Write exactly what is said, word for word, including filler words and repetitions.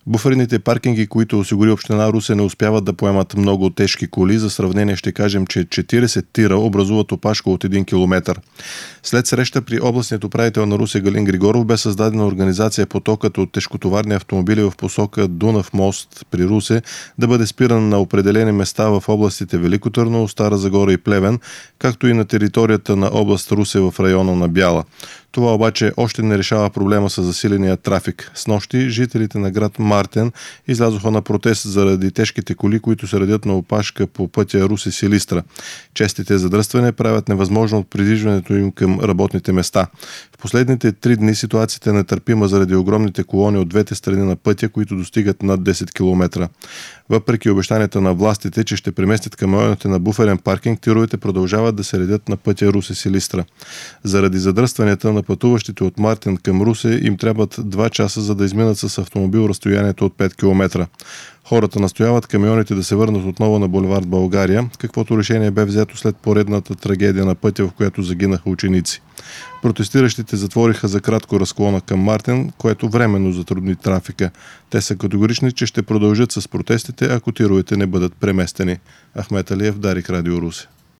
Буферните паркинги, които осигури община Русе, не успяват да поемат много тежки коли. За сравнение ще кажем, че четирийсет тира образуват опашка от един километър. След среща при областният управител на Русе Галин Григоров бе създадена организация потокът от тежкотоварни автомобили в посока Дунав мост при Русе да бъде спиран на определени места в областите Велико Търново, Стара Загора и Плевен, както и на територията на област Русе в района на Бяла. Това обаче още не решава проблема с засиления трафик. Снощи жителите на град Мартен излязоха на протест заради тежките коли, които се редят на опашка по пътя Русе-Силистра. Честите задръствания правят невъзможно от придвижването им към работните места. В последните три дни ситуацията е нетърпима заради огромните колони от двете страни на пътя, които достигат над десет километра. Въпреки обещанията на властите, че ще преместят камионите на буферен паркинг, тировете продължават да се редят на пътя Русе-Силистра. Заради задръстванията на пътуващите от Мартен към Русе им трябват два часа, за да изминат с автомобил разстоянието от пет километра. Хората настояват камионите да се върнат отново на булевард България, каквото решение бе взето след поредната трагедия на пътя, в която загинаха ученици. Протестиращите затвориха за кратко разклона към Мартен, което временно затрудни трафика. Те са категорични, че ще продължат с протестите, ако тировете не бъдат преместени. Ахмет Алиев, Дарик, Радио Русе.